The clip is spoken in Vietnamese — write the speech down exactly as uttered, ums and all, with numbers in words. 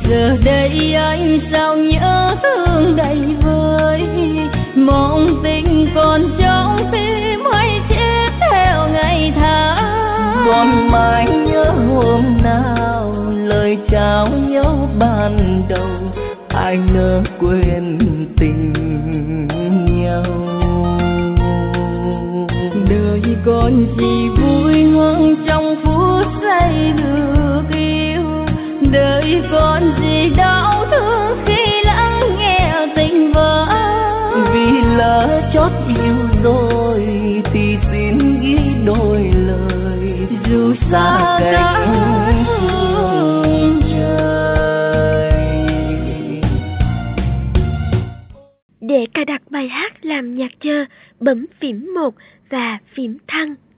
Giờ đây anh sao nhớ thương đầy vơi, mong tình còn trong tim hay chết theo ngày tháng. Còn mãi nhớ hôm nào lời chào nhau ban đầu, ai nỡ quên tình nhau. Đời còn gì vui hơn trong phút giây được yêu, đời còn gì đau thương khi lắng nghe tình vỡ. Vì lỡ chót yêu rồi thì xin ghi đôi lời, dù xa cách phương trời. Để cài đặt bài hát làm nhạc chờ, bấm phím một và phím thăng.